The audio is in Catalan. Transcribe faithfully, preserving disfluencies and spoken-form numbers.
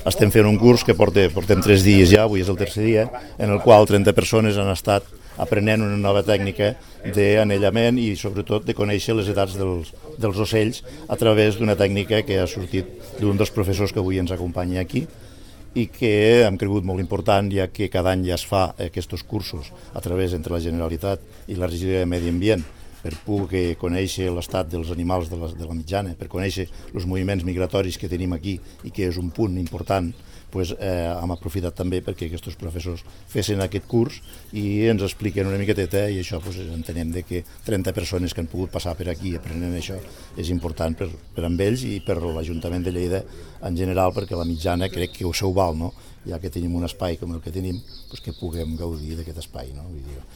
estem fent un curs que porta, portem tres dies ja, avui és el tercer dia, en el qual trenta persones han estat aprenent una nova tècnica d'anellament i sobretot de conèixer les edats dels, dels ocells a través d'una tècnica que ha sortit d'un dels professors que avui ens acompanya aquí i que hem cregut molt important, ja que cada any ja es fa aquests cursos a través entre la Generalitat i la Regidoria de Medi Ambient per poder conèixer l'estat dels animals de la, de la mitjana, per conèixer els moviments migratoris que tenim aquí i que és un punt important, pues, eh, hem aprofitat també perquè aquests professors fessin aquest curs i ens expliquen una miqueteta i això pues, entenem de que trenta persones que han pogut passar per aquí aprenent això és important per, per amb ells i per l'Ajuntament de Lleida en general, perquè la mitjana crec que ho seu val, no? Ja que tenim un espai com el que tenim, pues, que puguem gaudir d'aquest espai. No? Vull dir,